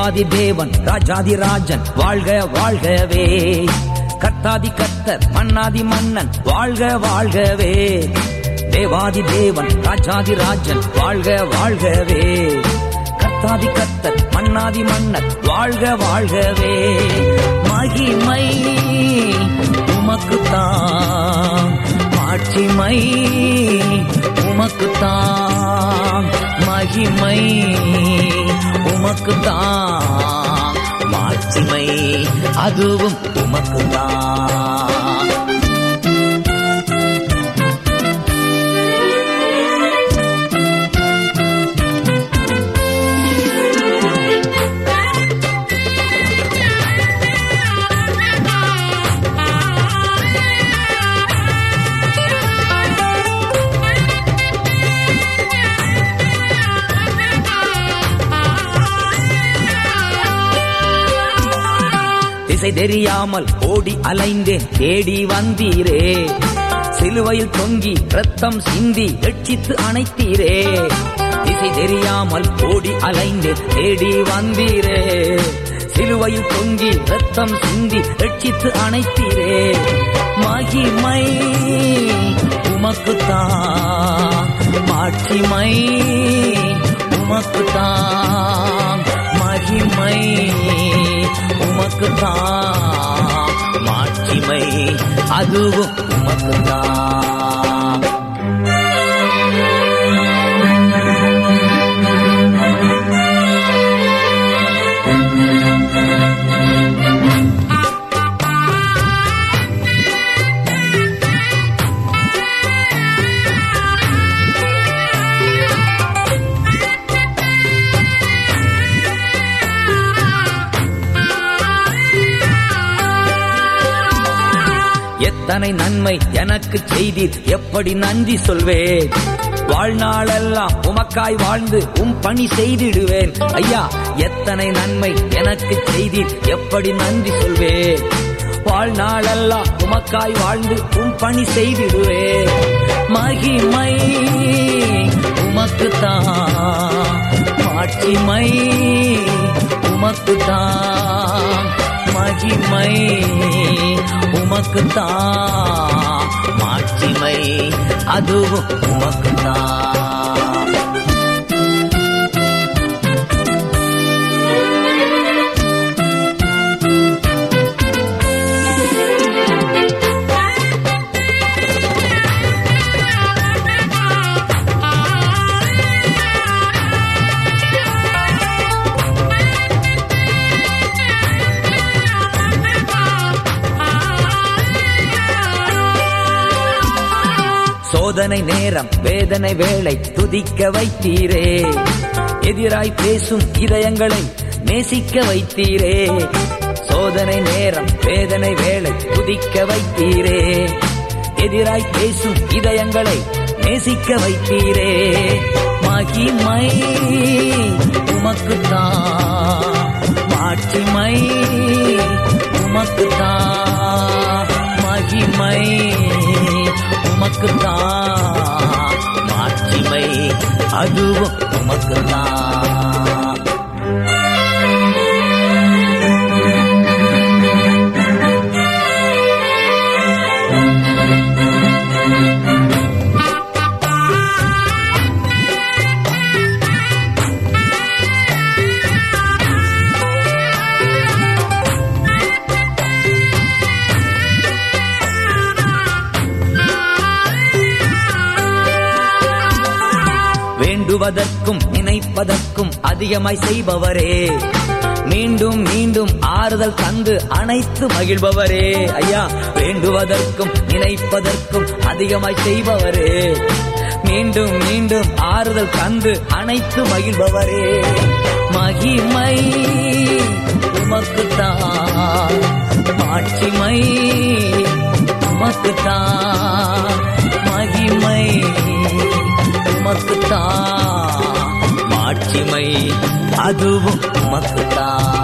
தேவாதி தேவன் ராஜாதி ராஜன் வாழ்க வாழ்கவே. கர்த்தாதி கர்த்தர் மன்னாதி மன்னன் வாழ்க வாழ்கவே. தேவாதி தேவன் ராஜாதி ராஜன் வாழ்க வாழ்கவே. கர்த்தாதி கர்த்தர் மன்னாதி மன்னன் வாழ்க வாழ்கவே. மகிமை உமக்குத்தான், மாட்சிமை உமக்குத்தான், மகிமை உமக்குத்தான், மாட்சிமை அதுவும் உமக்குத்தான். திசை தெரியாமல் ஓடி அலைந்தேன், தேடி வந்தீரே. சிலுவையில் தொங்கி ரத்தம் சிந்தி ரட்சித்து அணைத்தீரே. திசை தெரியாமல் ஓடி அலைந்தேன், தேடி வந்தீரே. சிலுவையில் தொங்கி ரத்தம் சிந்தி ரட்சித்து அணைத்தீரே. மகிமை உமக்குத்தான், மாட்சிமை உமக்குத்தான், மகிமை உமக்குத்தான், மாட்சிமை அதுவும் உமக்குத்தான். எத்தனை நன்மை எனக்கு செய்தீர், எப்படி நன்றி சொல்வேன். வாழ்நாளெல்லாம் உமக்காய் வாழ்ந்து பணி செய்திடுவேன். ஐயா, எத்தனை நன்மை எனக்கு செய்தீர், எப்படி நன்றி சொல்வேன். வாழ்நாளெல்லாம் உமக்காய் வாழ்ந்து பணி செய்திடுவேன். மகிமை உமக்குத்தான், மாட்சிமை உமக்குத்தான், மகிமை உமக்குத்தான், மாட்சிமை அதுவும் உமக்குத்தான். சோதனை நேரம் வேதனை வேளை துதிக்க வைத்தீரே. எதிராய் பேசும் இதயங்களை நேசிக்க வைத்தீரே. சோதனை நேரம் வேதனை வேளை துதிக்க வைத்தீரே. எதிராய் பேசும் இதயங்களை நேசிக்க வைத்தீரே. மகிமை உமக்குத்தான், மாட்சிமை உமக்குத்தான், மகிமை உமக்குத்தான், மாட்சிமை அதுவும் உமக்குத்தான். வேண்டுவதற்கும் நினைப்பதற்கும் அதிகமாய் செய்பவரே. மீண்டும் மீண்டும் ஆறுதல் தந்து அணைத்து மகிழ்பவரே. ஐயா, வேண்டுவதற்கும் நினைப்பதற்கும் அதிகமாய் செய்பவரே. மீண்டும் மீண்டும் ஆறுதல் தந்து அணைத்து மகிழ்பவரே. மகிமை உமக்குத்தான், மாட்சிமை உமக்குத்தான், மகிமை உமக்குத்தான், மாட்சிமை அதுவும் உமக்குத்தான்.